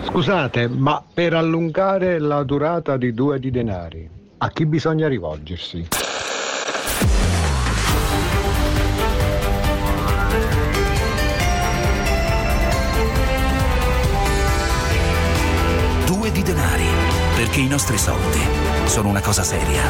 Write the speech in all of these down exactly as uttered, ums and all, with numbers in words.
Scusate, ma per allungare la durata di due di denari, a chi bisogna rivolgersi? Due di denari, perché i nostri soldi sono una cosa seria.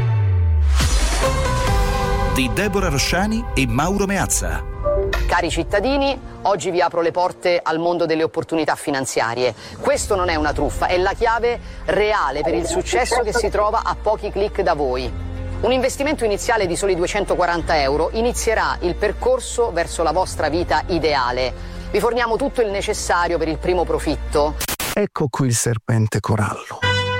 Di Deborah Rosciani e Mauro Meazza. Cari cittadini, oggi vi apro le porte al mondo delle opportunità finanziarie. Questo non è una truffa, è la chiave reale per il successo che si trova a pochi click da voi. Un investimento iniziale di soli duecentoquaranta euro inizierà il percorso verso la vostra vita ideale. Vi forniamo tutto il necessario per il primo profitto. Ecco qui il serpente corallo.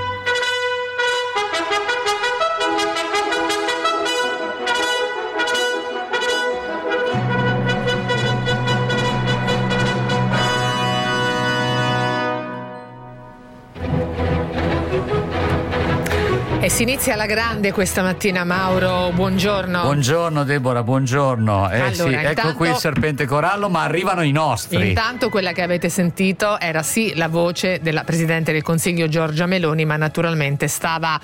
E si inizia alla grande questa mattina, Mauro, buongiorno. Buongiorno Deborah, buongiorno. Eh, allora, sì, intanto, ecco qui il serpente corallo, ma arrivano i nostri. Intanto quella che avete sentito era sì la voce della Presidente del Consiglio Giorgia Meloni, ma naturalmente stava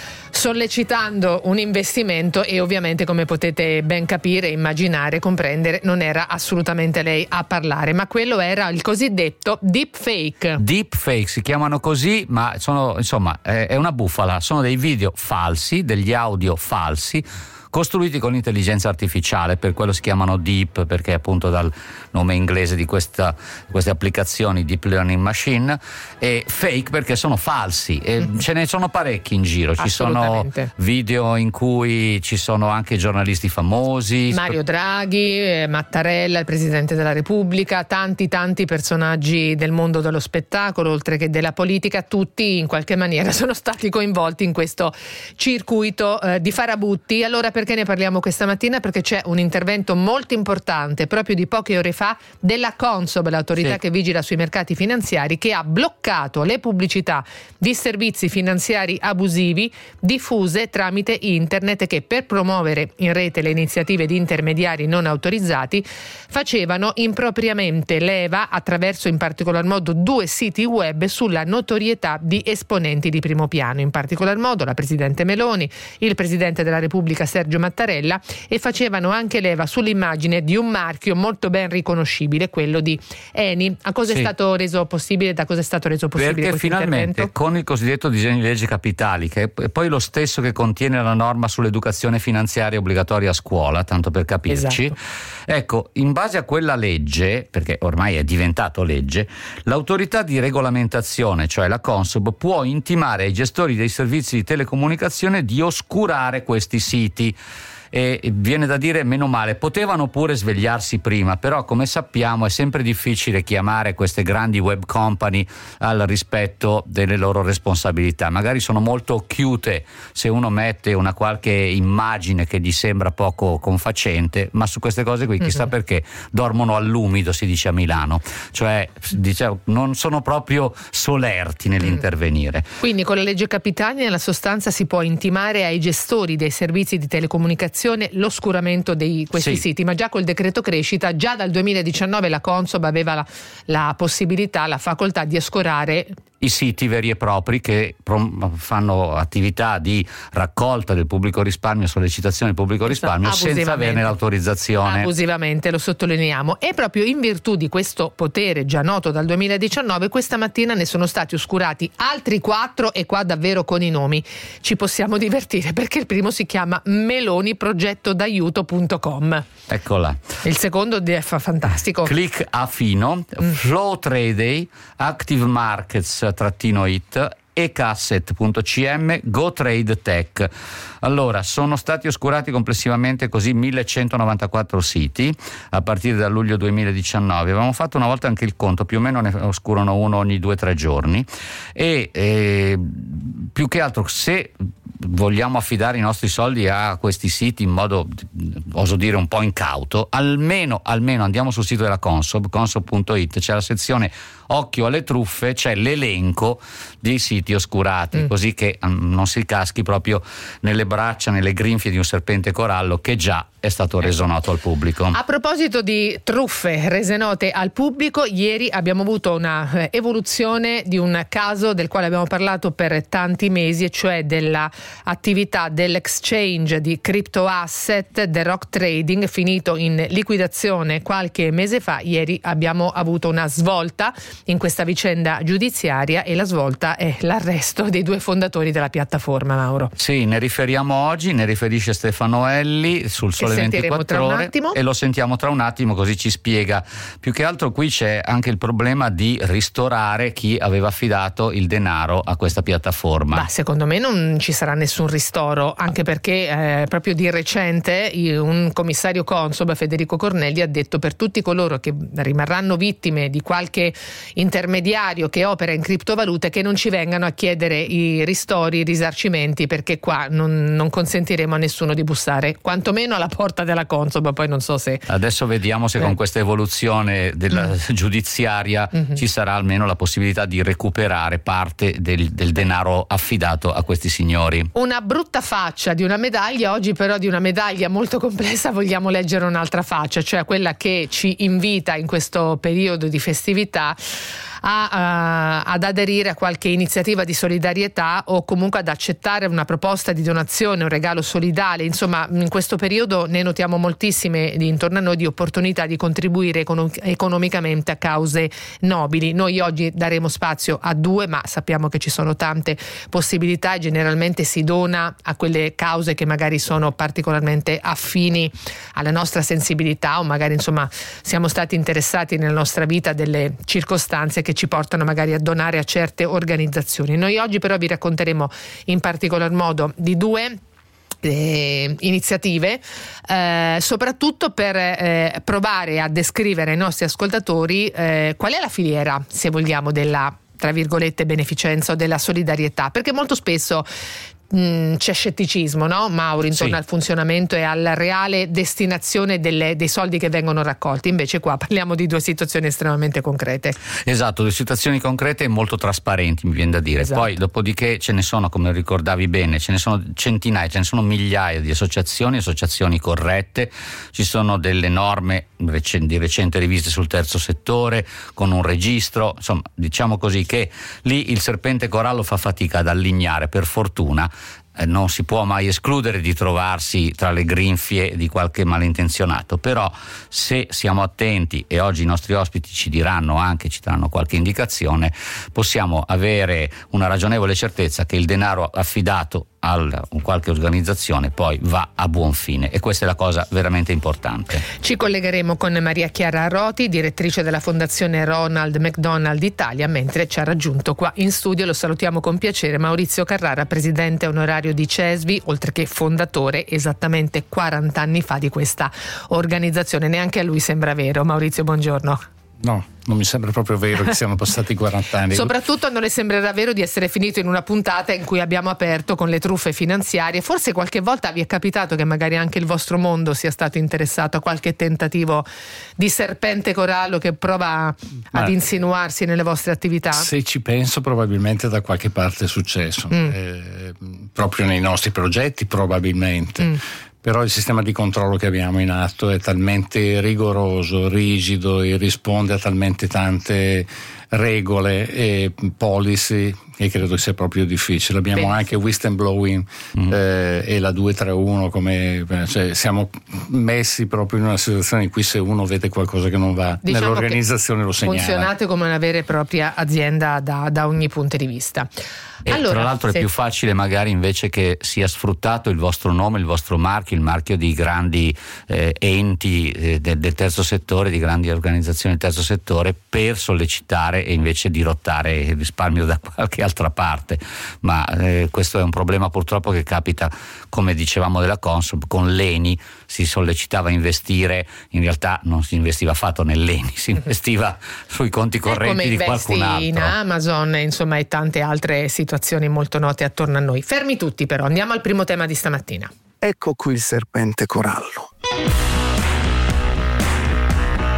sollecitando un investimento e ovviamente, come potete ben capire, immaginare, comprendere, non era assolutamente lei a parlare, ma quello era il cosiddetto deepfake. Deepfake si chiamano così, ma sono, insomma, è una bufala, sono dei video falsi, degli audio falsi, costruiti con l'intelligenza artificiale, per quello si chiamano deep, perché appunto dal nome inglese di questa, queste applicazioni, deep learning machine, e fake perché sono falsi, e mm-hmm. ce ne sono parecchi in giro, ci sono video in cui ci sono anche giornalisti famosi, Mario Draghi, eh, Mattarella, il Presidente della Repubblica, tanti tanti personaggi del mondo dello spettacolo, oltre che della politica, tutti in qualche maniera sono stati coinvolti in questo circuito eh, di farabutti. Allora, per Perché ne parliamo questa mattina? Perché c'è un intervento molto importante proprio di poche ore fa della Consob, l'autorità sì. che vigila sui mercati finanziari, che ha bloccato le pubblicità di servizi finanziari abusivi diffuse tramite internet, che per promuovere in rete le iniziative di intermediari non autorizzati facevano impropriamente leva, attraverso in particolar modo due siti web, sulla notorietà di esponenti di primo piano, in particolar modo la Presidente Meloni, il Presidente della Repubblica Sergio Mattarella, e facevano anche leva sull'immagine di un marchio molto ben riconoscibile, quello di Eni. A cosa sì. è stato reso possibile? Da cosa è stato reso possibile? Perché finalmente intervento? Con il cosiddetto disegno di legge capitali, che è poi lo stesso che contiene la norma sull'educazione finanziaria obbligatoria a scuola, tanto per capirci, esatto. ecco, in base a quella legge, perché ormai è diventato legge, l'autorità di regolamentazione, cioè la Consob, può intimare ai gestori dei servizi di telecomunicazione di oscurare questi siti. E viene da dire meno male, potevano pure svegliarsi prima, però come sappiamo è sempre difficile chiamare queste grandi web company al rispetto delle loro responsabilità. Magari sono molto occhiute se uno mette una qualche immagine che gli sembra poco confacente, ma su queste cose qui chissà mm-hmm. perché dormono all'umido, si dice a Milano, cioè diciamo, non sono proprio solerti nell'intervenire. Quindi con la legge Capitani nella sostanza si può intimare ai gestori dei servizi di telecomunicazione l'oscuramento di questi sì. siti, ma già col decreto crescita, già dal duemiladiciannove la Consob aveva la, la possibilità, la facoltà di oscurare i siti veri e propri che fanno attività di raccolta del pubblico risparmio, sollecitazione del pubblico risparmio senza averne l'autorizzazione. Abusivamente, lo sottolineiamo. E proprio in virtù di questo potere già noto dal duemiladiciannove, questa mattina ne sono stati oscurati altri quattro, e qua davvero con i nomi ci possiamo divertire, perché il primo si chiama Meloni progetto d'aiuto punto com. Eccola. Il secondo è fantastico. Click Affino, mm. Flow Trade, Active Markets trattino it, ecasset punto c m, GoTrade Tech. Allora, sono stati oscurati complessivamente così millecentonovantaquattro siti a partire dal luglio duemiladiciannove. Avevamo fatto una volta anche il conto, più o meno ne oscurano uno ogni due o tre giorni, e eh, più che altro, se vogliamo affidare i nostri soldi a questi siti in modo, oso dire, un po' incauto, almeno, almeno andiamo sul sito della Consob, consob punto it, c'è la sezione occhio alle truffe, c'è l'elenco dei siti oscurati, mm. così che um, non si caschi proprio nelle braccia, nelle grinfie di un serpente corallo che già è stato reso noto al pubblico. A proposito di truffe rese note al pubblico, ieri abbiamo avuto una evoluzione di un caso del quale abbiamo parlato per tanti mesi, e cioè della attività dell'exchange di crypto asset The Rock Trading, finito in liquidazione qualche mese fa. Ieri abbiamo avuto una svolta in questa vicenda giudiziaria, e la svolta è l'arresto dei due fondatori della piattaforma, Mauro. Sì, ne riferiamo oggi, ne riferisce Stefano Elli sul Sole ventiquattro Ore, e lo sentiamo tra un attimo, così ci spiega. Più che altro qui c'è anche il problema di ristorare chi aveva affidato il denaro a questa piattaforma. Ma secondo me non ci sarà nessun ristoro, anche perché eh, proprio di recente un commissario Consob, Federico Cornelli, ha detto: per tutti coloro che rimarranno vittime di qualche intermediario che opera in criptovalute, che non ci vengano a chiedere i ristori, i risarcimenti, perché qua non, non consentiremo a nessuno di bussare, quantomeno alla porta della Consob. Poi non so se adesso vediamo se eh. con questa evoluzione della mm. giudiziaria mm-hmm. ci sarà almeno la possibilità di recuperare parte del, del denaro affidato a questi signori. Una brutta faccia di una medaglia. Oggi però di una medaglia molto complessa vogliamo leggere un'altra faccia, cioè quella che ci invita in questo periodo di festività A, uh, ad aderire a qualche iniziativa di solidarietà, o comunque ad accettare una proposta di donazione, un regalo solidale. Insomma, in questo periodo ne notiamo moltissime intorno a noi di opportunità di contribuire econo- economicamente a cause nobili. Noi oggi daremo spazio a due, ma sappiamo che ci sono tante possibilità, e generalmente si dona a quelle cause che magari sono particolarmente affini alla nostra sensibilità, o magari insomma siamo stati interessati nella nostra vita delle circostanze che ci portano magari a donare a certe organizzazioni. Noi oggi però vi racconteremo in particolar modo di due Eh, iniziative, eh, soprattutto per eh, provare a descrivere ai nostri ascoltatori eh, qual è la filiera, se vogliamo, della, tra virgolette, beneficenza o della solidarietà, perché molto spesso mh, c'è scetticismo, no, Mauro, intorno sì. al funzionamento e alla reale destinazione delle, dei soldi che vengono raccolti. Invece qua parliamo di due situazioni estremamente concrete. Esatto, due situazioni concrete e molto trasparenti, mi viene da dire. Esatto. Poi dopodiché ce ne sono, come ricordavi bene, ce ne sono centinaia, ce ne sono migliaia di associazioni, associazioni corrette. Ci sono delle norme di recente riviste sul terzo settore, con un registro, insomma, diciamo così che lì il serpente corallo fa fatica ad allignare, per fortuna. Eh, non si può mai escludere di trovarsi tra le grinfie di qualche malintenzionato, però se siamo attenti, e oggi i nostri ospiti ci diranno anche, ci daranno qualche indicazione, possiamo avere una ragionevole certezza che il denaro affidato a qualche organizzazione poi va a buon fine, e questa è la cosa veramente importante. Ci collegheremo con Maria Chiara Roti, direttrice della Fondazione Ronald McDonald Italia, mentre ci ha raggiunto qua in studio, lo salutiamo con piacere, Maurizio Carrara, presidente onorario di CESVI, oltre che fondatore esattamente quaranta anni fa di questa organizzazione. Neanche a lui sembra vero. Maurizio, buongiorno. No, non mi sembra proprio vero che siano passati quaranta anni. Soprattutto non le sembrerà vero di essere finito in una puntata in cui abbiamo aperto con le truffe finanziarie. Forse qualche volta vi è capitato che magari anche il vostro mondo sia stato interessato a qualche tentativo di serpente corallo che prova Ma ad insinuarsi nelle vostre attività? Se ci penso, probabilmente da qualche parte è successo, mm. eh, proprio nei nostri progetti probabilmente. Mm. Però il sistema di controllo che abbiamo in atto è talmente rigoroso, rigido, e risponde a talmente tante regole e policy che credo sia proprio difficile. Abbiamo Bene. anche whistleblowing mm. eh, e la duecentotrentuno, come, cioè, siamo messi proprio in una situazione in cui se uno vede qualcosa che non va diciamo nell'organizzazione lo segnala. Funzionate come una vera e propria azienda da, da ogni punto di vista. E allora, tra l'altro è se... più facile magari invece che sia sfruttato il vostro nome, il vostro marchio, il marchio di grandi eh, enti eh, del, del terzo settore, di grandi organizzazioni del terzo settore, per sollecitare e invece dirottare il risparmio da qualche altra parte. Ma eh, questo è un problema purtroppo che capita, come dicevamo della Consob, con l'Eni si sollecitava a investire, in realtà non si investiva affatto nell'Eni, si investiva sui conti correnti di qualcun altro. In Amazon, insomma, e tante altre situazioni molto note attorno a noi. Fermi tutti però, andiamo al primo tema di stamattina. Ecco qui il serpente corallo.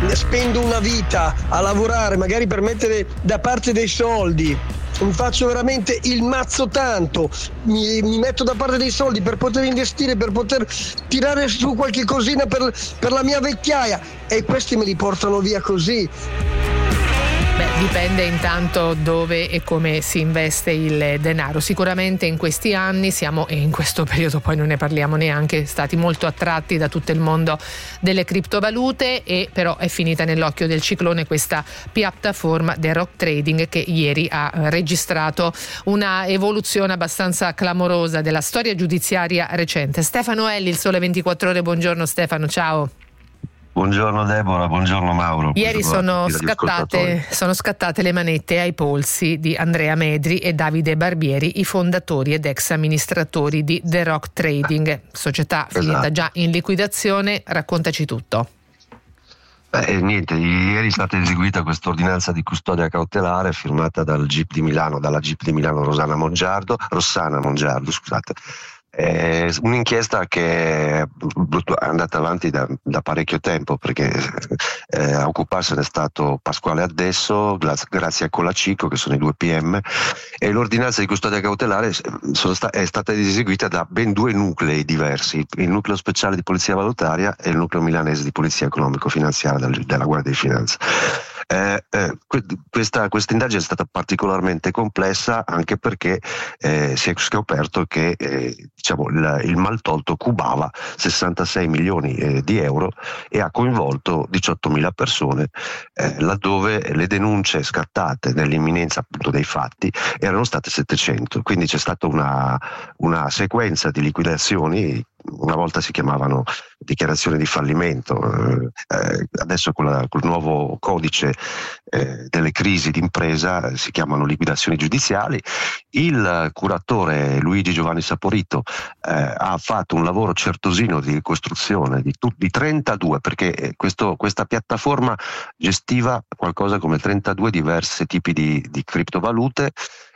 spendo una vita a lavorare magari per mettere da parte dei soldi, mi faccio veramente il mazzo tanto, mi, mi metto da parte dei soldi per poter investire, per poter tirare su qualche cosina per, per la mia vecchiaia, e questi me li portano via così. Beh, dipende intanto dove e come si investe il denaro. Sicuramente in questi anni siamo, e in questo periodo poi non ne parliamo neanche, stati molto attratti da tutto il mondo delle criptovalute, e però è finita nell'occhio del ciclone questa piattaforma The Rock Trading, che ieri ha registrato una evoluzione abbastanza clamorosa della storia giudiziaria recente. Stefano Elli, Il Sole ventiquattro Ore, buongiorno Stefano, ciao. Buongiorno Deborah, buongiorno Mauro. Ieri sono scattate, sono scattate le manette ai polsi di Andrea Medri e Davide Barbieri, i fondatori ed ex amministratori di The Rock Trading, società esatto. finita già in liquidazione. Raccontaci tutto. Beh, niente, ieri è stata eseguita questa ordinanza di custodia cautelare firmata dal G I P di Milano, dalla G I P di Milano Rossana Mongiardo, Rossana Mongiardo, scusate. È un'inchiesta che è andata avanti da, da parecchio tempo, perché eh, a occuparsene è stato Pasquale Addesso, grazie a Colacico, che sono i due P M, e l'ordinanza di custodia cautelare sono sta- è stata eseguita da ben due nuclei diversi, il nucleo speciale di polizia valutaria e il nucleo milanese di polizia economico-finanziaria del, della Guardia di Finanza. Eh, eh, questa, questa indagine è stata particolarmente complessa, anche perché eh, si è scoperto che eh, diciamo, il, il maltolto cubava sessantasei milioni eh, di euro e ha coinvolto diciottomila persone, eh, laddove le denunce scattate nell'imminenza appunto dei fatti erano state settecento. Quindi c'è stata una, una sequenza di liquidazioni. Una volta si chiamavano dichiarazioni di fallimento, eh, adesso con, la, con il nuovo codice eh, delle crisi d'impresa si chiamano liquidazioni giudiziali. Il curatore Luigi Giovanni Saporito eh, ha fatto un lavoro certosino di ricostruzione di, tu, di trentadue, perché questo, questa piattaforma gestiva qualcosa come trentadue diversi tipi di, di criptovalute.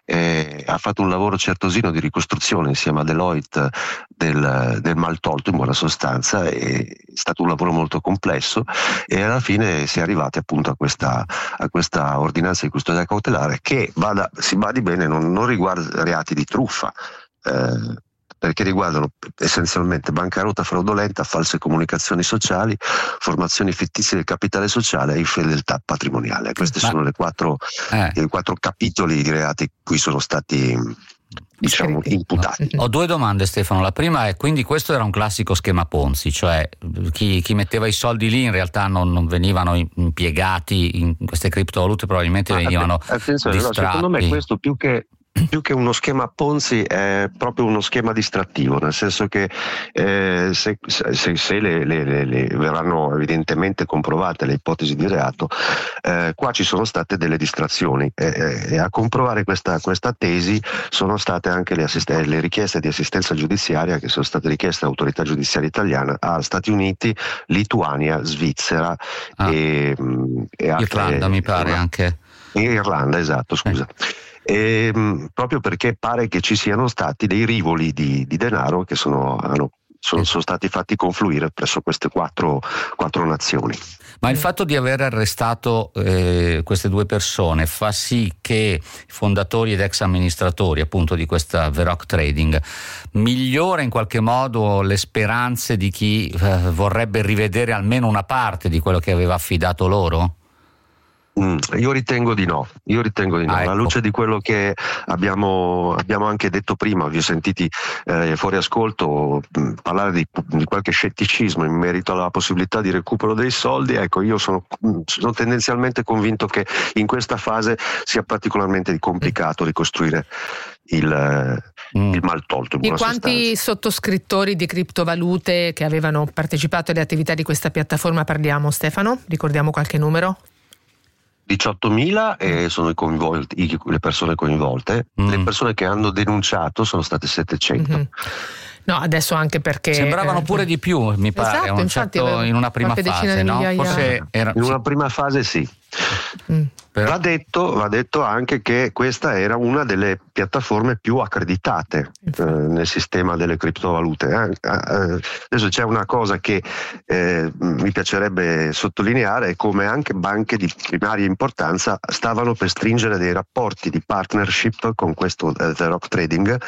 Eh, ha fatto un lavoro certosino di ricostruzione insieme a Deloitte del, del maltolto, in buona sostanza. È stato un lavoro molto complesso e alla fine si è arrivati appunto a questa, a questa ordinanza di custodia cautelare che, vada, si badi bene, non, non riguarda reati di truffa, eh, perché riguardano essenzialmente bancarotta fraudolenta, false comunicazioni sociali, formazioni fittizie del capitale sociale e infedeltà patrimoniale. Questi Ma, sono le quattro, eh. i quattro capitoli di reati cui sono stati, diciamo, imputati. Ho due domande, Stefano. La prima è: quindi questo era un classico schema Ponzi, cioè chi, chi metteva i soldi lì in realtà non, non venivano impiegati in queste criptovalute, probabilmente Ma venivano attenzione, distratti. No, secondo me questo più che più che uno schema Ponzi è proprio uno schema distrattivo, nel senso che eh, se, se, se le, le, le, le verranno evidentemente comprovate le ipotesi di reato, eh, qua ci sono state delle distrazioni eh, e a comprovare questa, questa tesi sono state anche le, assist- le richieste di assistenza giudiziaria che sono state richieste all'autorità giudiziaria italiana a Stati Uniti, Lituania, Svizzera ah. e, e Irlanda, mi pare anche Irlanda, esatto, scusa. Eh. E, mh, proprio perché pare che ci siano stati dei rivoli di, di denaro che sono, hanno, sono, sono stati fatti confluire presso queste quattro, quattro nazioni. Ma il fatto di aver arrestato eh, queste due persone fa sì che i fondatori ed ex amministratori appunto di questa The Rock Trading migliora in qualche modo le speranze di chi eh, vorrebbe rivedere almeno una parte di quello che aveva affidato loro? Mm, io ritengo di no, io ritengo di no. Ah, ecco. Alla luce di quello che abbiamo, abbiamo anche detto prima, vi ho sentiti eh, fuori ascolto mh, parlare di, di qualche scetticismo in merito alla possibilità di recupero dei soldi. Ecco, io sono, sono tendenzialmente convinto che in questa fase sia particolarmente complicato ricostruire il, mm. il maltolto. Di quanti sostanza. sottoscrittori di criptovalute che avevano partecipato alle attività di questa piattaforma parliamo, Stefano? Ricordiamo qualche numero? diciottomila e sono i coinvolti, i, le persone coinvolte, mm. le persone che hanno denunciato sono state settecento. Mm-hmm. No, adesso anche perché sembravano eh, pure di più, mi pare, esatto, un infatti, certo, in una prima fase, no? Forse era, in una sì. prima fase sì. Mm. Va detto, va detto anche che questa era una delle piattaforme più accreditate eh, nel sistema delle criptovalute. Eh, eh, adesso c'è una cosa che eh, mi piacerebbe sottolineare, è come anche banche di primaria importanza stavano per stringere dei rapporti di partnership con questo eh, The Rock Trading,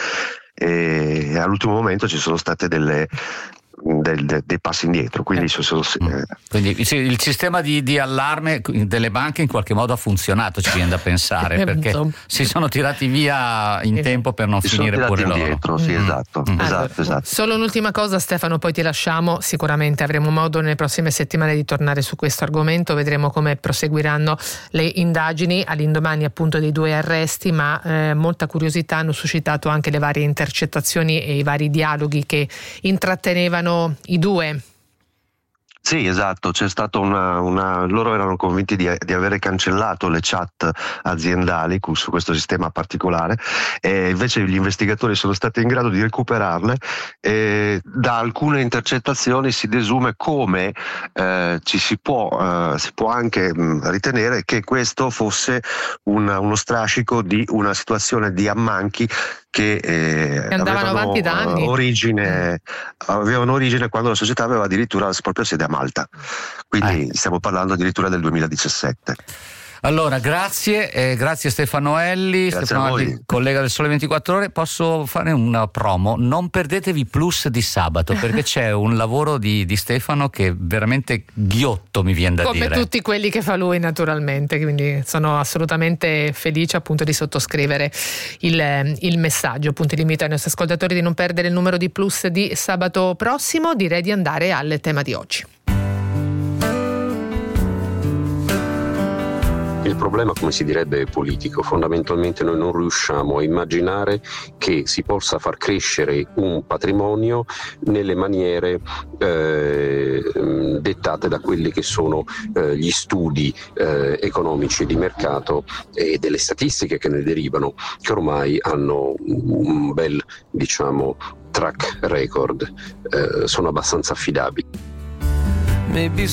e all'ultimo momento ci sono state delle Del, de, dei passi indietro, quindi, eh. sono, eh. quindi il sistema di, di allarme delle banche in qualche modo ha funzionato, ci viene da pensare, perché si sono tirati via in tempo per non si finire sono pure loro. Indietro, sì, mm. esatto, Mm. esatto, Allora, esatto. Solo un'ultima cosa, Stefano, poi ti lasciamo. Sicuramente avremo modo nelle prossime settimane di tornare su questo argomento, vedremo come proseguiranno le indagini all'indomani appunto dei due arresti, ma eh, molta curiosità hanno suscitato anche le varie intercettazioni e i vari dialoghi che intrattenevano i due. Sì, esatto, c'è stata una, una loro erano convinti di, di avere cancellato le chat aziendali su questo sistema particolare, e invece gli investigatori sono stati in grado di recuperarle, e da alcune intercettazioni si desume come eh, ci si può, eh, si può anche mh, ritenere che questo fosse un, uno strascico di una situazione di ammanchi che, eh, che andavano avevano, avanti da anni. Uh, origine, avevano origine quando la società aveva addirittura la propria sede a Malta, quindi eh. stiamo parlando addirittura del duemiladiciassette. Allora, grazie, eh, grazie Stefano Elli, grazie Stefano Elli, collega del Sole ventiquattro Ore. Posso fare una promo? Non perdetevi Plus di sabato, perché c'è un lavoro di, di Stefano che è veramente ghiotto, mi viene da come dire. Come tutti quelli che fa lui, naturalmente, quindi sono assolutamente felice appunto di sottoscrivere il, il messaggio. Appunto, invito ai nostri ascoltatori di non perdere il numero di Plus di sabato prossimo. Direi di andare al tema di oggi. Il problema, come si direbbe, è politico. Fondamentalmente noi non riusciamo a immaginare che si possa far crescere un patrimonio nelle maniere eh, dettate da quelli che sono eh, gli studi eh, economici di mercato e delle statistiche che ne derivano, che ormai hanno un bel, diciamo, track record, eh, sono abbastanza affidabili. Eh,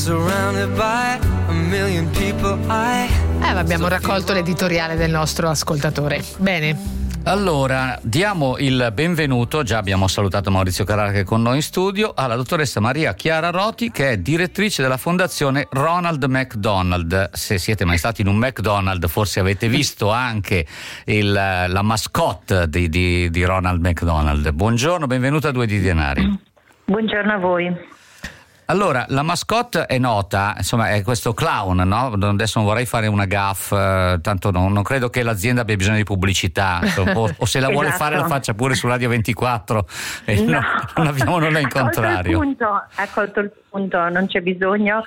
abbiamo raccolto l'editoriale del nostro ascoltatore. Bene. Allora, diamo il benvenuto, già abbiamo salutato Maurizio Carrara che è con noi in studio, alla dottoressa Maria Chiara Roti, che è direttrice della fondazione Ronald McDonald. Se siete mai stati in un McDonald's forse avete visto anche il, la mascotte di, di, di Ronald McDonald. Buongiorno, benvenuta a Due di Denari. Buongiorno a voi. Allora, la mascotte è nota, insomma, è questo clown, no? Adesso non vorrei fare una gaffe, tanto non, non credo che l'azienda abbia bisogno di pubblicità, o, o se la vuole esatto. fare la faccia pure su Radio ventiquattro, e no. no, non abbiamo nulla in contrario. Ha colto il punto, non c'è bisogno,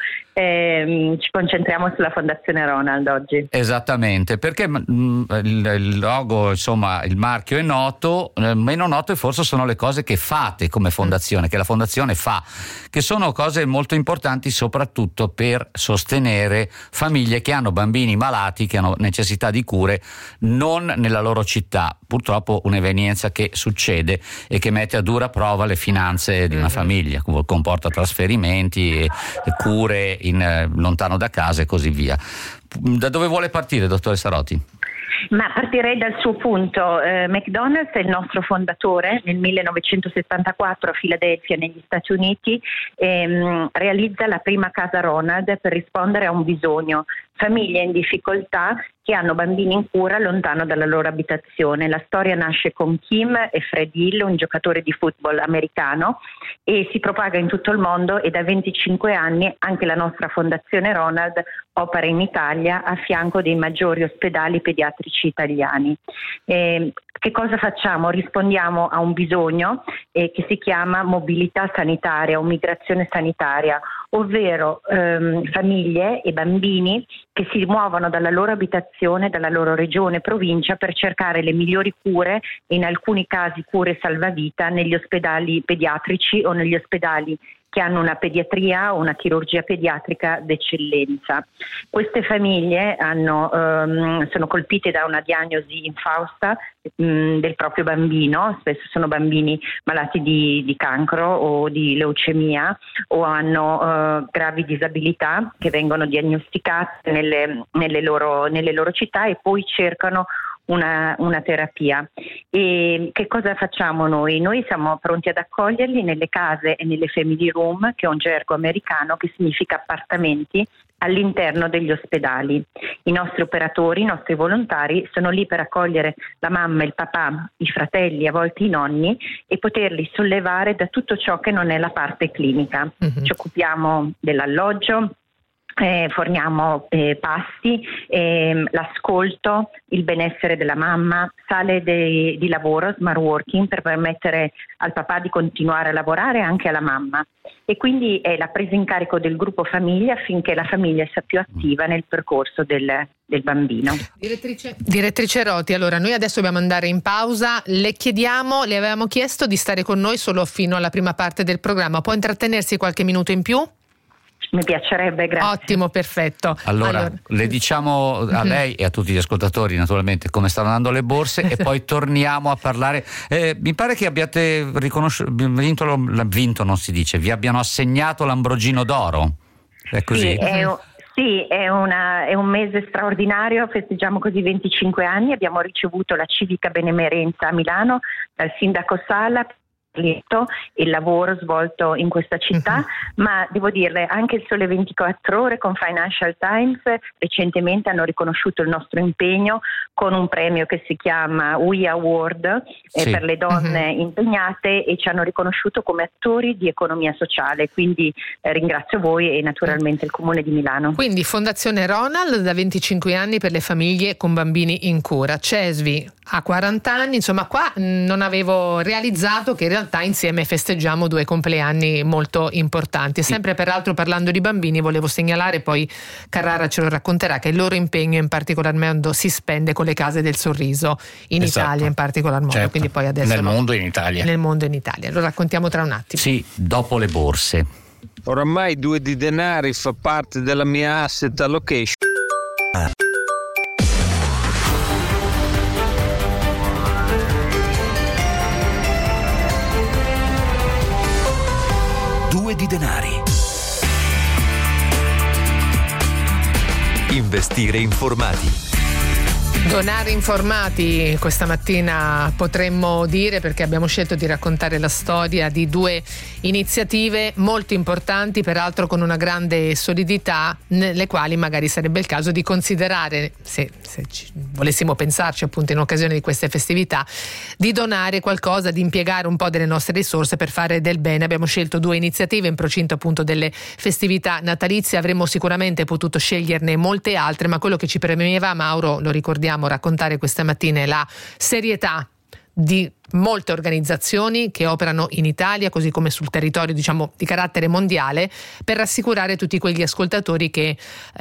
ehm, ci concentriamo sulla Fondazione Ronald oggi. Esattamente, perché mh, il, il logo, insomma, il marchio è noto, eh, meno noto forse sono le cose che fate come fondazione, che la fondazione fa, che sono cose molto importanti soprattutto per sostenere famiglie che hanno bambini malati, che hanno necessità di cure non nella loro città. Purtroppo un'evenienza che succede e che mette a dura prova le finanze di una famiglia, comporta trasferimenti e cure in, eh, lontano da casa e così via. Da dove vuole partire, dottoressa Roti? Ma partirei dal suo punto. Eh, McDonald's è il nostro fondatore. Nel millenovecentosettantaquattro a Filadelfia, negli Stati Uniti, ehm, realizza la prima casa Ronald per rispondere a un bisogno. Famiglie in difficoltà che hanno bambini in cura lontano dalla loro abitazione. La storia nasce con Kim e Fred Hill, un giocatore di football americano, e si propaga in tutto il mondo, e da venticinque anni anche la nostra Fondazione Ronald opera in Italia a fianco dei maggiori ospedali pediatrici italiani. Eh, che cosa facciamo? Rispondiamo a un bisogno eh, che si chiama mobilità sanitaria o migrazione sanitaria, ovvero ehm, famiglie e bambini che si muovono dalla loro abitazione, dalla loro regione, provincia, per cercare le migliori cure, e in alcuni casi cure salvavita, negli ospedali pediatrici o negli ospedali che hanno una pediatria o una chirurgia pediatrica d'eccellenza. Queste famiglie hanno, um, sono colpite da una diagnosi infausta um, del proprio bambino, spesso sono bambini malati di, di cancro o di leucemia o hanno uh, gravi disabilità che vengono diagnosticate nelle, nelle, loro, nelle loro città e poi cercano Una, una terapia. E che cosa facciamo noi? Noi siamo pronti ad accoglierli nelle case e nelle family room, che è un gergo americano che significa appartamenti all'interno degli ospedali. I nostri operatori, i nostri volontari sono lì per accogliere la mamma, il papà, i fratelli, a volte i nonni, e poterli sollevare da tutto ciò che non è la parte clinica. Mm-hmm. Ci occupiamo dell'alloggio, Eh, forniamo eh, pasti, eh, l'ascolto, il benessere della mamma, sale de- di lavoro, smart working, per permettere al papà di continuare a lavorare e anche alla mamma. E quindi è la presa in carico del gruppo famiglia affinché la famiglia sia più attiva nel percorso del, del bambino. Direttrice, Direttrice Roti, allora noi adesso dobbiamo andare in pausa, le chiediamo, le avevamo chiesto di stare con noi solo fino alla prima parte del programma, può intrattenersi qualche minuto in più? Mi piacerebbe, grazie. Ottimo, perfetto. Allora, allora. le diciamo a lei e a tutti gli ascoltatori naturalmente come stanno andando le borse e poi torniamo a parlare. Eh, mi pare che abbiate riconosciuto, vinto, vinto non si dice, vi abbiano assegnato l'Ambrogino d'Oro. È così? Sì, è, sì, è, una, è un mese straordinario, festeggiamo così venticinque anni, abbiamo ricevuto la civica benemerenza a Milano dal sindaco Sala, il lavoro svolto in questa città, uh-huh. ma devo dirle anche il Sole ventiquattro Ore con Financial Times recentemente hanno riconosciuto il nostro impegno con un premio che si chiama U I Award sì. eh, per le donne uh-huh. impegnate, e ci hanno riconosciuto come attori di economia sociale, quindi eh, ringrazio voi e naturalmente il Comune di Milano. Quindi Fondazione Ronald da venticinque anni per le famiglie con bambini in cura, Cesvi ha quaranta anni, insomma qua non avevo realizzato che in realtà insieme festeggiamo due compleanni molto importanti. Sempre peraltro parlando di bambini volevo segnalare, poi Carrara ce lo racconterà, che il loro impegno in particolar modo si spende con le case del sorriso in esatto. Italia in particolar modo, certo. quindi poi adesso nel mondo e in Italia. Nel mondo e in Italia. Lo raccontiamo tra un attimo. Sì, dopo le borse. Oramai due di denari fa parte della mia asset allocation. Ah. Due di denari. Investire informati. Donare informati questa mattina potremmo dire, perché abbiamo scelto di raccontare la storia di due iniziative molto importanti, peraltro con una grande solidità, nelle quali magari sarebbe il caso di considerare, se, se ci volessimo pensarci appunto in occasione di queste festività, di donare qualcosa, di impiegare un po' delle nostre risorse per fare del bene. Abbiamo scelto due iniziative in procinto appunto delle festività natalizie, avremmo sicuramente potuto sceglierne molte altre, ma quello che ci premeva, Mauro, lo ricordiamo, raccontare questa mattina è la serietà di molte organizzazioni che operano in Italia, così come sul territorio diciamo di carattere mondiale, per rassicurare tutti quegli ascoltatori che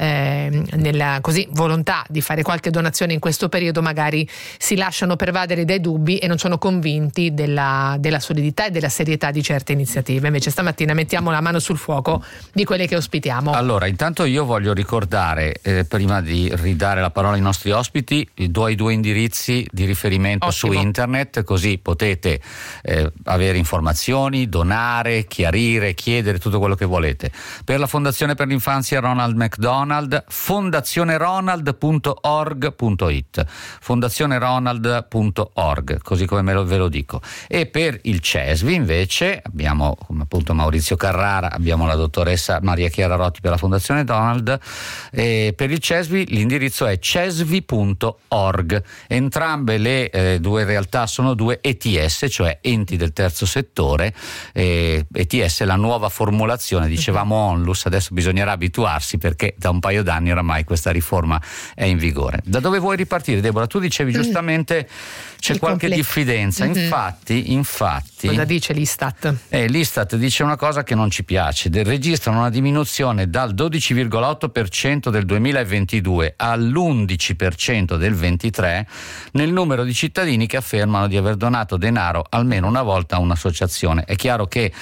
eh, nella così volontà di fare qualche donazione in questo periodo magari si lasciano pervadere dai dubbi e non sono convinti della, della solidità e della serietà di certe iniziative. Invece stamattina mettiamo la mano sul fuoco di quelle che ospitiamo. Allora, intanto io voglio ricordare, eh, prima di ridare la parola ai nostri ospiti, i due, i due indirizzi di riferimento Ottimo. Su internet, così potete eh, avere informazioni, donare, chiarire, chiedere tutto quello che volete. Per la Fondazione per l'Infanzia Ronald McDonald, fondazioneronald punto org punto it, fondazioneronald punto org, così come me lo, ve lo dico. E per il Cesvi invece abbiamo, come appunto Maurizio Carrara, abbiamo la dottoressa Maria Chiara Roti per la Fondazione Donald, e per il Cesvi l'indirizzo è cesvi punto org. Entrambe le eh, due realtà sono due E T S, cioè enti del terzo settore. eh, E T S è la nuova formulazione, dicevamo Onlus, adesso bisognerà abituarsi perché da un paio d'anni oramai questa riforma è in vigore. Da dove vuoi ripartire, Deborah? Tu dicevi giustamente c'è Il qualche completo. diffidenza, Mm-hmm. infatti infatti cosa dice l'Istat? Eh, L'Istat dice una cosa che non ci piace, De, registrano una diminuzione dal dodici virgola otto per cento del duemilaventidue all'undici per cento del ventitré nel numero di cittadini che affermano di aver donato denaro almeno una volta a un'associazione. È chiaro che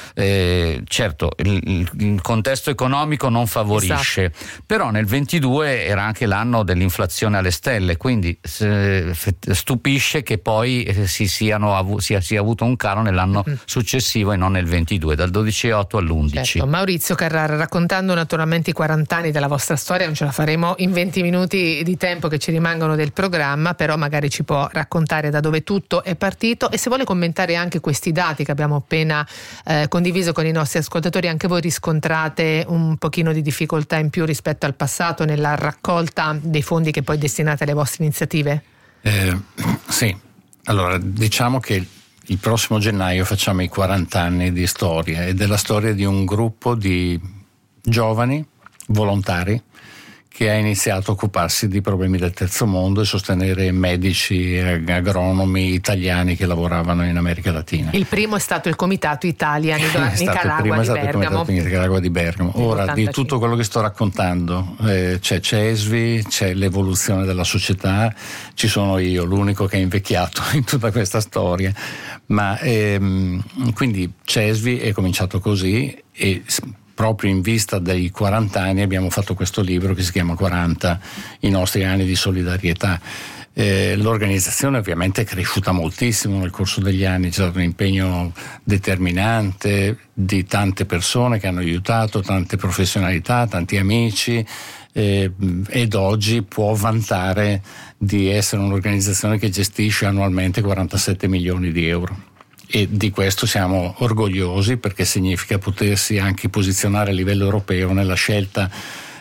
Eh, certo, il, il contesto economico non favorisce, esatto. Però nel ventidue era anche l'anno dell'inflazione alle stelle, quindi eh, stupisce che poi si siano sia, sia avuto un calo nell'anno mm-hmm. successivo e non nel ventidue, dal dodici virgola otto all'undici. Certo. Maurizio Carrara, raccontando naturalmente i quaranta anni della vostra storia, non ce la faremo in venti minuti di tempo che ci rimangono del programma, però magari ci può raccontare da dove tutto è partito, e se vuole commentare anche questi dati che abbiamo appena eh, condiviso con i nostri ascoltatori. Anche voi riscontrate un pochino di difficoltà in più rispetto al passato nella raccolta dei fondi che poi destinate alle vostre iniziative? Eh, sì, allora diciamo che il prossimo gennaio facciamo i quaranta anni di storia, ed è la storia di un gruppo di giovani volontari che ha iniziato a occuparsi di problemi del terzo mondo e sostenere medici e agronomi italiani che lavoravano in America Latina. Il primo è stato il Comitato Italia Nicaragua, il primo è stato di il Comitato Nicaragua di Bergamo. Ora, di tutto quello che sto raccontando, eh, c'è Cesvi, c'è l'evoluzione della società, ci sono io, l'unico che è invecchiato in tutta questa storia, ma ehm, quindi Cesvi è cominciato così, e proprio in vista dei quaranta anni abbiamo fatto questo libro che si chiama quaranta, i nostri anni di solidarietà. Eh, l'organizzazione ovviamente è cresciuta moltissimo nel corso degli anni, c'è stato un impegno determinante di tante persone che hanno aiutato, tante professionalità, tanti amici, eh, ed oggi può vantare di essere un'organizzazione che gestisce annualmente quarantasette milioni di euro. E di questo siamo orgogliosi, perché significa potersi anche posizionare a livello europeo nella scelta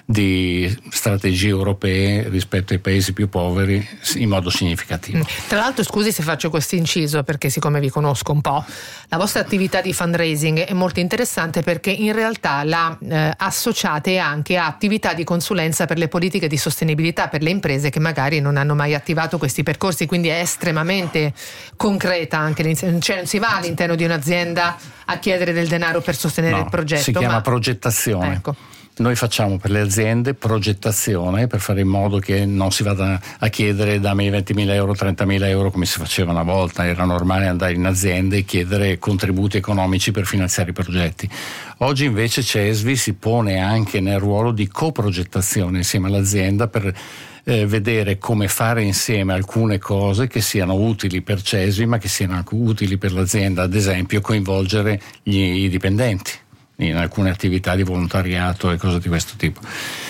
di strategie europee rispetto ai paesi più poveri in modo significativo. Tra l'altro, scusi se faccio questo inciso, perché siccome vi conosco un po', la vostra attività di fundraising è molto interessante, perché in realtà la eh, associate anche a attività di consulenza per le politiche di sostenibilità per le imprese che magari non hanno mai attivato questi percorsi, quindi è estremamente concreta anche l'iniziativa. Cioè non si va all'interno di un'azienda a chiedere del denaro per sostenere no, il progetto. Si chiama ma... progettazione. Ecco. Noi facciamo per le aziende progettazione per fare in modo che non si vada a chiedere dammi ventimila euro, trentamila euro come si faceva una volta. Era normale andare in aziende e chiedere contributi economici per finanziare i progetti. Oggi invece Cesvi si pone anche nel ruolo di coprogettazione insieme all'azienda per eh, vedere come fare insieme alcune cose che siano utili per Cesvi ma che siano anche utili per l'azienda, ad esempio coinvolgere gli, i dipendenti in alcune attività di volontariato e cose di questo tipo.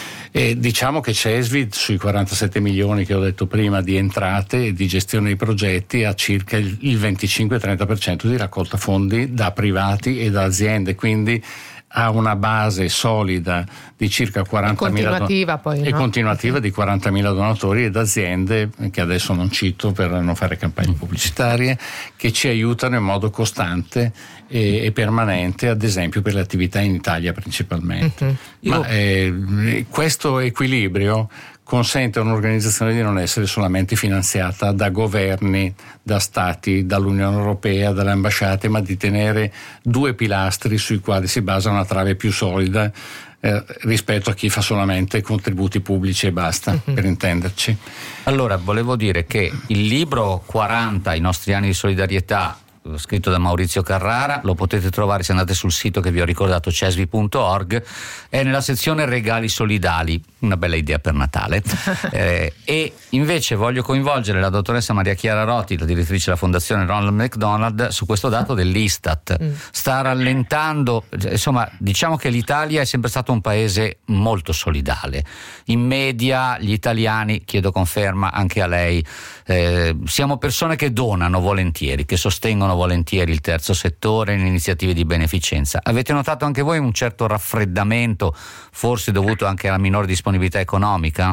E diciamo che Cesvi sui quarantasette milioni che ho detto prima di entrate e di gestione dei progetti ha circa il venticinque trenta per cento di raccolta fondi da privati e da aziende, quindi ha una base solida di circa quarantamila continuativa don- poi, no? e continuativa di quarantamila donatori ed aziende che adesso non cito per non fare campagne pubblicitarie, che ci aiutano in modo costante e, e permanente, ad esempio per le attività in Italia principalmente. Mm-hmm. Ma eh, questo equilibrio consente a un'organizzazione di non essere solamente finanziata da governi, da stati, dall'Unione Europea, dalle ambasciate, ma di tenere due pilastri sui quali si basa una trave più solida eh, rispetto a chi fa solamente contributi pubblici e basta, uh-huh. per intenderci. Allora, volevo dire che il libro quaranta, i nostri anni di solidarietà, scritto da Maurizio Carrara, lo potete trovare se andate sul sito che vi ho ricordato, cesvi punto org, è nella sezione regali solidali, una bella idea per Natale. eh, e invece voglio coinvolgere la dottoressa Maria Chiara Roti, la direttrice della Fondazione Ronald McDonald, su questo dato dell'Istat. Mm. Sta rallentando, insomma, diciamo che l'Italia è sempre stato un paese molto solidale. In media gli italiani, chiedo conferma anche a lei, eh, siamo persone che donano volentieri, che sostengono volentieri il terzo settore in iniziative di beneficenza. Avete notato anche voi un certo raffreddamento, forse dovuto anche alla minore disponibilità economica?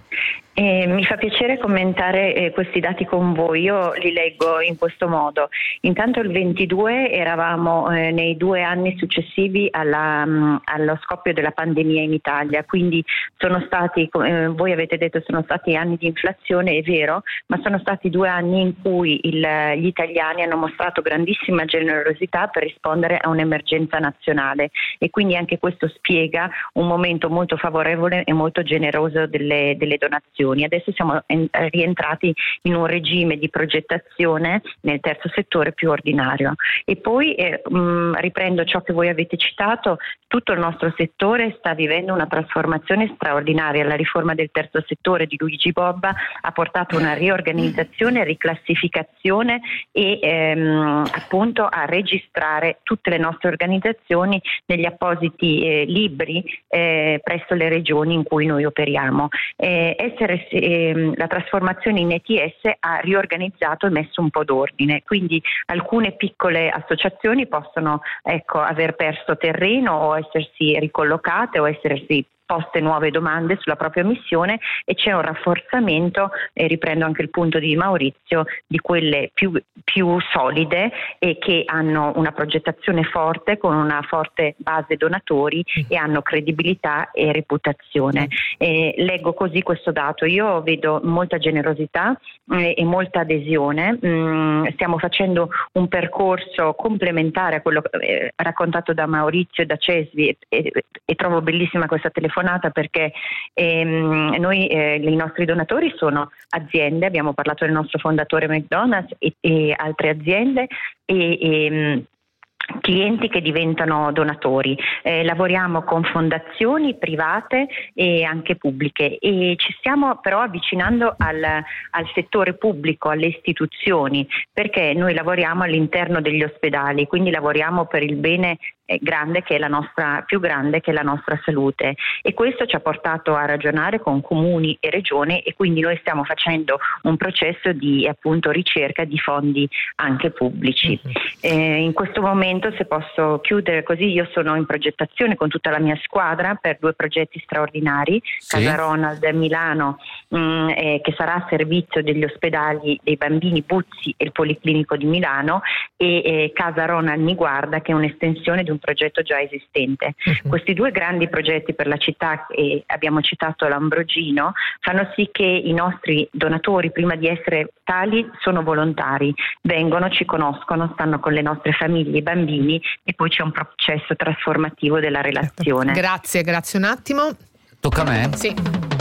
Eh, mi fa piacere commentare eh, questi dati con voi. Io li leggo in questo modo. Intanto il ventidue eravamo eh, nei due anni successivi alla, mh, allo scoppio della pandemia in Italia, quindi sono stati, eh, voi avete detto sono stati anni di inflazione, è vero, ma sono stati due anni in cui il, gli italiani hanno mostrato grandissima generosità per rispondere a un'emergenza nazionale, e quindi anche questo spiega un momento molto favorevole e molto generoso delle, delle donazioni. regioni. Adesso siamo rientrati in un regime di progettazione nel terzo settore più ordinario. E poi eh, mh, riprendo ciò che voi avete citato, tutto il nostro settore sta vivendo una trasformazione straordinaria. La riforma del terzo settore di Luigi Bobba ha portato una riorganizzazione, riclassificazione e ehm, appunto a registrare tutte le nostre organizzazioni negli appositi eh, libri eh, presso le regioni in cui noi operiamo. Eh, essere, eh, la trasformazione in E T S ha riorganizzato e messo un po' d'ordine, quindi alcune piccole associazioni possono ecco, aver perso terreno o essersi ricollocate o essersi poste nuove domande sulla propria missione, e c'è un rafforzamento, e riprendo anche il punto di Maurizio, di quelle più, più solide e che hanno una progettazione forte con una forte base donatori e hanno credibilità e reputazione. E leggo così questo dato, io vedo molta generosità eh, e molta adesione. Mm, stiamo facendo un percorso complementare a quello eh, raccontato da Maurizio e da Cesvi e, e, e trovo bellissima questa telefonata perché ehm, noi eh, i nostri donatori sono aziende, abbiamo parlato del nostro fondatore McDonald's e, e altre aziende e, e clienti che diventano donatori. Eh, lavoriamo con fondazioni private e anche pubbliche e ci stiamo però avvicinando al, al settore pubblico, alle istituzioni, perché noi lavoriamo all'interno degli ospedali, quindi lavoriamo per il bene grande che è la nostra, più grande che è la nostra salute, e questo ci ha portato a ragionare con comuni e regioni, e quindi noi stiamo facendo un processo di appunto ricerca di fondi anche pubblici. Mm-hmm. Eh, in questo momento, se posso chiudere così, io sono in progettazione con tutta la mia squadra per due progetti straordinari, sì. Casa Ronald Milano mh, eh, che sarà a servizio degli ospedali dei bambini Buzzi e il Policlinico di Milano, e eh, Casa Ronald Niguarda, che è un'estensione di un progetto già esistente. Uh-huh. Questi due grandi progetti per la città, e abbiamo citato l'Ambrogino, fanno sì che i nostri donatori, prima di essere tali, sono volontari, vengono, ci conoscono, stanno con le nostre famiglie, i bambini, e poi c'è un processo trasformativo della relazione. Grazie, grazie un attimo. Tocca a me? Sì.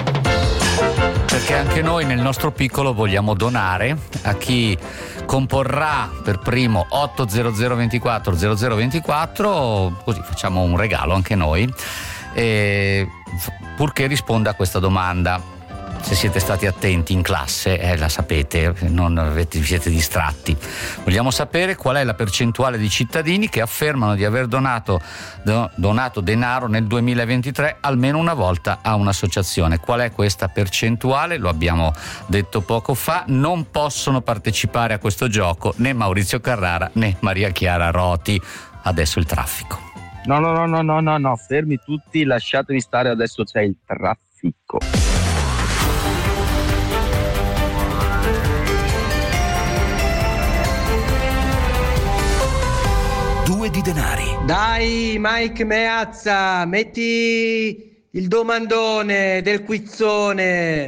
Perché anche noi nel nostro piccolo vogliamo donare a chi comporrà per primo otto zero zero ventiquattro zero zero ventiquattro, così facciamo un regalo anche noi, e purché risponda a questa domanda. Se siete stati attenti in classe, eh, la sapete, non avete, vi siete distratti. Vogliamo sapere qual è la percentuale di cittadini che affermano di aver donato, do, donato denaro nel duemilaventitré almeno una volta a un'associazione. Qual è questa percentuale? Lo abbiamo detto poco fa. Non possono partecipare a questo gioco né Maurizio Carrara né Maria Chiara Roti. Adesso il traffico. No, no, no, no, no, no, no, fermi tutti, lasciatemi stare, adesso c'è il traffico. Due di denari. Dai Mike Meazza, metti il domandone del quizzone.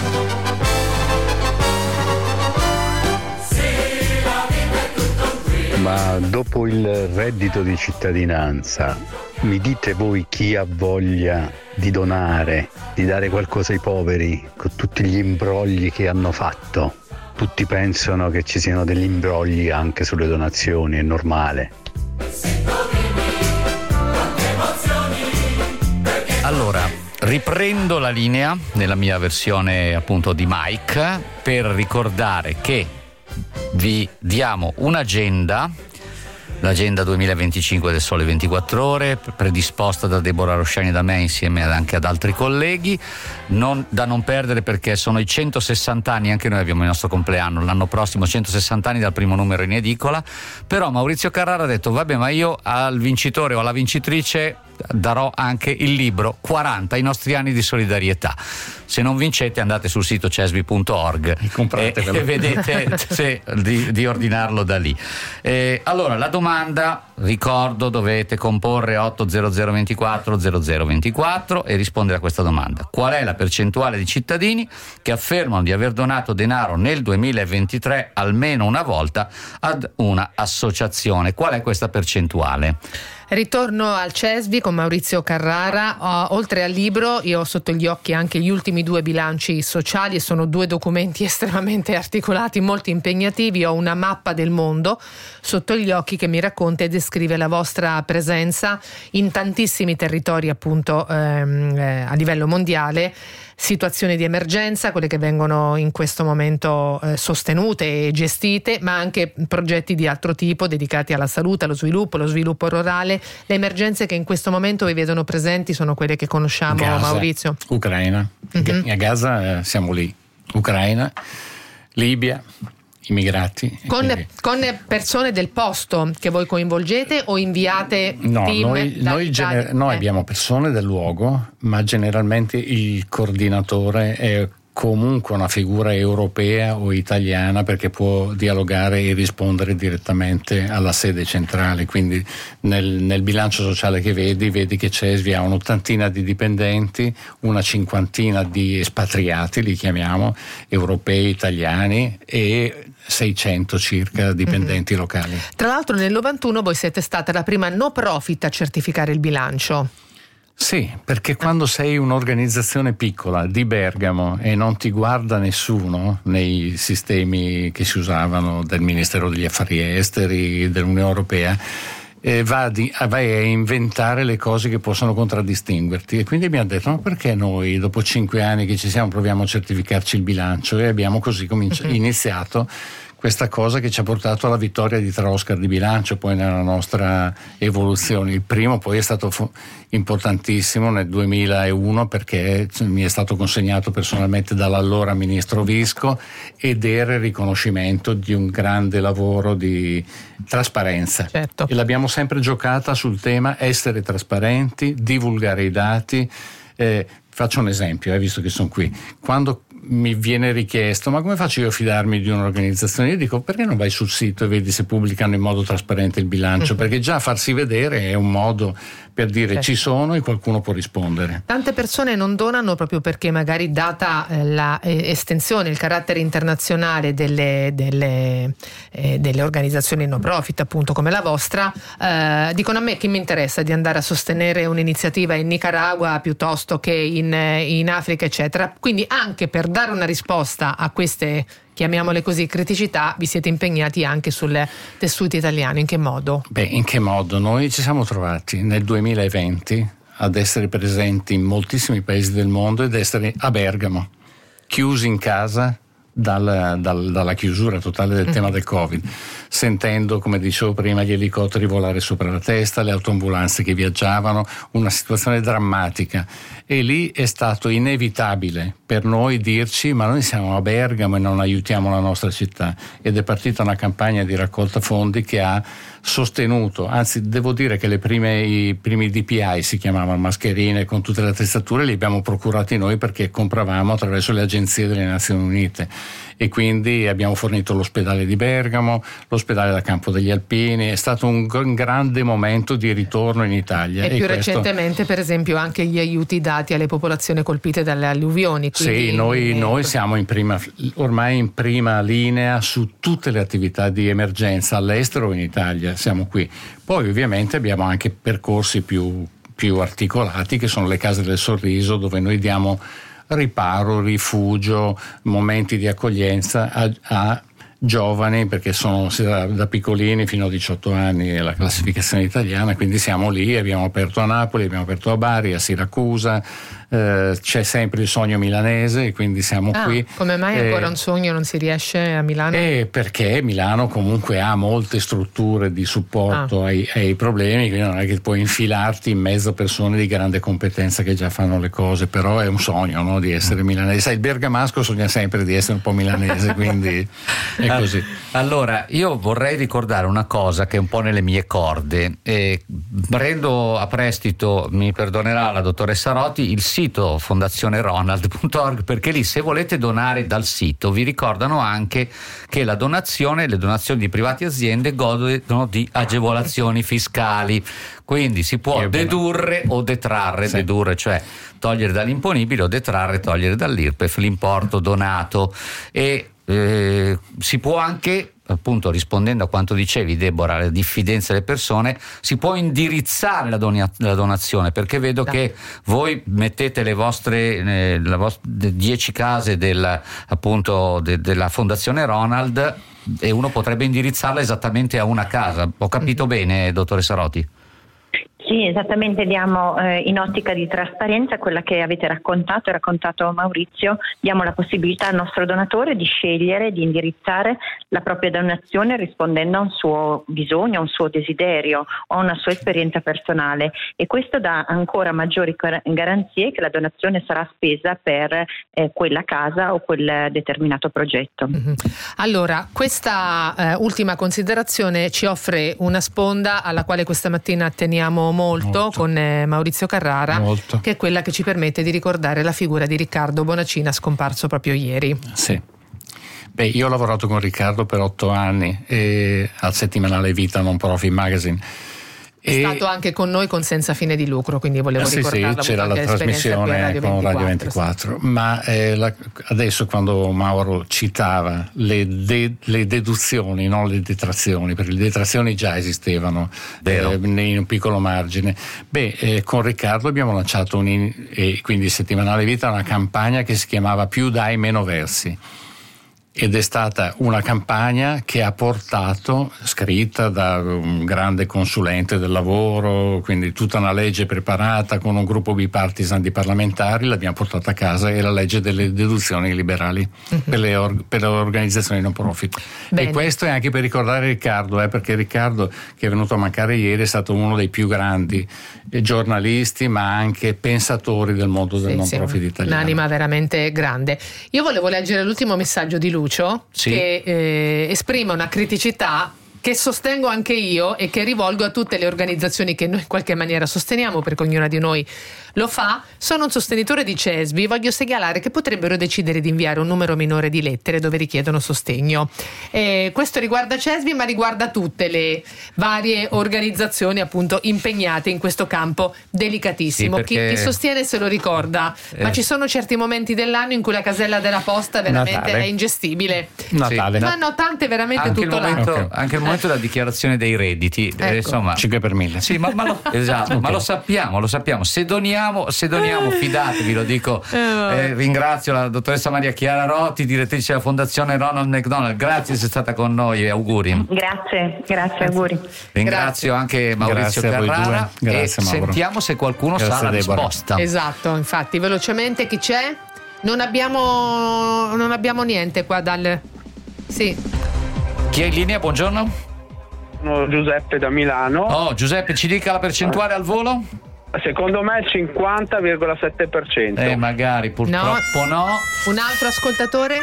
Ma dopo il reddito di cittadinanza, mi dite voi chi ha voglia di donare, di dare qualcosa ai poveri, con tutti gli imbrogli che hanno fatto? Tutti pensano che ci siano degli imbrogli anche sulle donazioni, è normale. Allora, riprendo la linea nella mia versione appunto di Mike per ricordare che vi diamo un'agenda, l'agenda duemilaventicinque del Sole ventiquattro Ore, predisposta da Deborah Rosciani e da me insieme anche ad altri colleghi, non, da non perdere perché sono i centosessanta anni, anche noi abbiamo il nostro compleanno l'anno prossimo, centosessanta anni dal primo numero in edicola. Però Maurizio Carrara ha detto vabbè, ma io al vincitore o alla vincitrice darò anche il libro quaranta, i nostri anni di solidarietà. Se non vincete andate sul sito cesbi punto org e, e vedete se, di, di ordinarlo da lì. Eh, allora la domanda, ricordo, dovete comporre otto zero zero ventiquattro zero zero ventiquattro e rispondere a questa domanda: qual è la percentuale di cittadini che affermano di aver donato denaro nel duemilaventitré almeno una volta ad una associazione? Qual è questa percentuale? Ritorno al CESVI con Maurizio Carrara. Uh, oltre al libro, io ho sotto gli occhi anche gli ultimi due bilanci sociali, e sono due documenti estremamente articolati, molto impegnativi. Ho una mappa del mondo sotto gli occhi che mi racconta e descrive la vostra presenza in tantissimi territori, appunto ehm, eh, a livello mondiale. Situazioni di emergenza, quelle che vengono in questo momento eh, sostenute e gestite, ma anche progetti di altro tipo dedicati alla salute, allo sviluppo, allo sviluppo rurale. Le emergenze che in questo momento vi vedono presenti sono quelle che conosciamo, Gaza, Maurizio? Ucraina, mm-hmm. A Gaza eh, siamo lì, Ucraina, Libia, immigrati. Con, quindi... con persone del posto che voi coinvolgete o inviate no, team? Noi, noi, gener- noi eh. abbiamo persone del luogo, ma generalmente il coordinatore è comunque una figura europea o italiana, perché può dialogare e rispondere direttamente alla sede centrale. Quindi nel, nel bilancio sociale che vedi, vedi che CESVI ha un'ottantina di dipendenti, una cinquantina di espatriati, li chiamiamo, europei, italiani, e seicento circa dipendenti mm-hmm. locali. Tra l'altro nel novantuno voi siete stata la prima no profit a certificare il bilancio. Sì, perché quando sei un'organizzazione piccola di Bergamo e non ti guarda nessuno nei sistemi che si usavano del Ministero degli Affari Esteri, dell'Unione Europea, eh, vai a inventare le cose che possono contraddistinguerti, e quindi abbiamo detto: ma perché noi dopo cinque anni che ci siamo proviamo a certificarci il bilancio? E abbiamo così cominci- mm-hmm. iniziato questa cosa che ci ha portato alla vittoria di tre Oscar di bilancio poi nella nostra evoluzione. Il primo poi è stato fu- importantissimo nel duemilauno, perché mi è stato consegnato personalmente dall'allora ministro Visco, ed era il riconoscimento di un grande lavoro di trasparenza. Certo. E l'abbiamo sempre giocata sul tema essere trasparenti, divulgare i dati. Eh, faccio un esempio, eh, visto che sono qui. Quando mi viene richiesto: ma come faccio io a fidarmi di un'organizzazione? Io dico: perché non vai sul sito e vedi se pubblicano in modo trasparente il bilancio? Mm-hmm. Perché già farsi vedere è un modo per dire certo. ci sono, e qualcuno può rispondere. Tante persone non donano proprio perché magari, data eh, la eh, estensione, il carattere internazionale delle, delle, eh, delle organizzazioni no profit, appunto come la vostra, eh, dicono: a me che mi interessa di andare a sostenere un'iniziativa in Nicaragua piuttosto che in, in Africa, eccetera. Quindi anche per dare una risposta a queste, chiamiamole così, criticità, vi siete impegnati anche sul tessuto italiano. In che modo? Beh, in che modo? Noi ci siamo trovati nel duemilaventi ad essere presenti in moltissimi paesi del mondo ed essere a Bergamo, chiusi in casa dal, dal, dalla chiusura totale del mm. tema del Covid, sentendo, come dicevo prima, gli elicotteri volare sopra la testa, le autoambulanze che viaggiavano, una situazione drammatica. E lì è stato inevitabile per noi dirci: ma noi siamo a Bergamo e non aiutiamo la nostra città. Ed è partita una campagna di raccolta fondi che ha sostenuto, anzi devo dire che le prime, i primi D P I si chiamavano mascherine con tutte le attrezzature, li abbiamo procurati noi perché compravamo attraverso le agenzie delle Nazioni Unite, e quindi abbiamo fornito l'ospedale di Bergamo, l'ospedale da Campo degli Alpini. È stato un, un grande momento di ritorno in Italia. E, e più questo... recentemente per esempio anche gli aiuti dati alle popolazioni colpite dalle alluvioni. Quindi... Sì, noi, noi siamo in prima, ormai in prima linea su tutte le attività di emergenza all'estero o in Italia, siamo qui. Poi ovviamente abbiamo anche percorsi più, più articolati, che sono le case del sorriso, dove noi diamo riparo, rifugio, momenti di accoglienza a, a giovani, perché sono da, da piccolini fino a diciotto anni la classificazione italiana, quindi siamo lì. Abbiamo aperto a Napoli, abbiamo aperto a Bari, a Siracusa, eh, c'è sempre il sogno milanese, quindi siamo ah, qui. Come mai eh, ancora un sogno non si riesce a Milano? Eh, perché Milano comunque ha molte strutture di supporto ah. ai, ai problemi, quindi non è che puoi infilarti in mezzo a persone di grande competenza che già fanno le cose, però è un sogno, no, di essere milanese. Sai, il bergamasco sogna sempre di essere un po' milanese, quindi è così. Allora, io vorrei ricordare una cosa che è un po' nelle mie corde. Eh, prendo a prestito, mi perdonerà la dottoressa Roti, il sito fondazione ronald punto org, perché lì, se volete donare dal sito, vi ricordano anche che la donazione, le donazioni di private aziende godono di agevolazioni fiscali. Quindi si può dedurre o detrarre, sì. dedurre cioè togliere dall'imponibile, o detrarre, togliere dall'I R P E F l'importo donato. E eh, si può anche, appunto rispondendo a quanto dicevi Deborah, la diffidenza delle persone, si può indirizzare la, donia, la donazione, perché vedo Dai. che voi mettete le vostre eh, la vostra, dieci case del, appunto de, della Fondazione Ronald, e uno potrebbe indirizzarla esattamente a una casa. Ho capito mm. bene, dottoressa Roti? Sì, esattamente, diamo eh, in ottica di trasparenza quella che avete raccontato e raccontato Maurizio, diamo la possibilità al nostro donatore di scegliere, di indirizzare la propria donazione rispondendo a un suo bisogno, a un suo desiderio o a una sua esperienza personale, e questo dà ancora maggiori garanzie che la donazione sarà spesa per eh, quella casa o quel determinato progetto. Mm-hmm. Allora, questa eh, ultima considerazione ci offre una sponda alla quale questa mattina teniamo molto, molto. con eh, Maurizio Carrara, molto. che è quella che ci permette di ricordare la figura di Riccardo Bonacina, scomparso proprio ieri. Sì. Beh, io ho lavorato con Riccardo per otto anni e al settimanale Vita Non Profit Magazine. È e stato anche con noi con Senza Fine di Lucro, quindi volevo sì, ricordarlo. Sì, c'era la trasmissione Radio con Radio ventiquattro, sì. ma eh, la, adesso quando Mauro citava le, de, le deduzioni, non le detrazioni, perché le detrazioni già esistevano eh, in un piccolo margine. Beh, eh, con Riccardo abbiamo lanciato, un in, e quindi il settimanale Vita, una campagna che si chiamava Più dai meno versi. Ed è stata una campagna che ha portato, scritta da un grande consulente del lavoro, quindi tutta una legge preparata con un gruppo bipartisan di parlamentari, l'abbiamo portata a casa, è la legge delle deduzioni liberali uh-huh. per, le or- per le organizzazioni non profit. Bene. E questo è anche per ricordare Riccardo, eh, perché Riccardo, che è venuto a mancare ieri, è stato uno dei più grandi giornalisti ma anche pensatori del mondo del sì, non profit sì, italiano. Un'anima veramente grande. Io volevo leggere l'ultimo messaggio di Lucio sì. che eh, esprime una criticità che sostengo anche io e che rivolgo a tutte le organizzazioni che noi in qualche maniera sosteniamo, perché ognuna di noi lo fa. Sono un sostenitore di Cesbi, voglio segnalare che potrebbero decidere di inviare un numero minore di lettere dove richiedono sostegno. Eh, questo riguarda Cesbi, ma riguarda tutte le varie organizzazioni appunto impegnate in questo campo delicatissimo. Sì, perché... chi, chi sostiene se lo ricorda, eh. ma ci sono certi momenti dell'anno in cui la casella della posta veramente Natale. è ingestibile. Natale. Ma no, tante veramente anche tutto il momento, l'anno. Anche il momento della dichiarazione dei redditi, ecco. eh, insomma, cinque per mille. Sì, ma, ma, lo, esatto, okay. ma lo sappiamo, lo sappiamo. Se doniamo Se doniamo, fidatevi, lo dico. Eh, ringrazio la dottoressa Maria Chiara Roti, direttrice della Fondazione Ronald McDonald. Grazie di essere stata con noi e auguri. Grazie, grazie, auguri. Ringrazio grazie. anche Maurizio grazie Carrara. Grazie, e Mauro. Sentiamo se qualcuno grazie, sa la Deborah. risposta. Esatto, infatti, velocemente chi c'è? Non abbiamo non abbiamo niente qua dal Sì. Chi è in linea? Buongiorno. Sono Giuseppe da Milano. Oh, Giuseppe, ci dica la percentuale al volo? Secondo me il cinquanta virgola sette per cento. Eh, magari, purtroppo no. no. Un altro ascoltatore?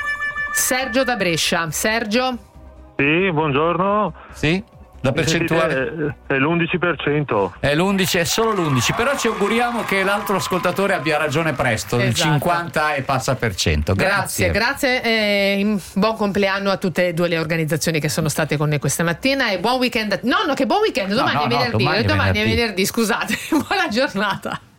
Sergio da Brescia. Sergio? Sì, buongiorno. Sì? La percentuale è l'undici per cento. È l'undici, è solo l'undici, però ci auguriamo che l'altro ascoltatore abbia ragione presto, esatto. il cinquanta e passa per cento. Grazie. Grazie, grazie e buon compleanno a tutte e due le organizzazioni che sono state con noi questa mattina e buon weekend. No, no, che buon weekend, domani no, no, è venerdì, no, domani, domani è venerdì. è venerdì, scusate. Buona giornata.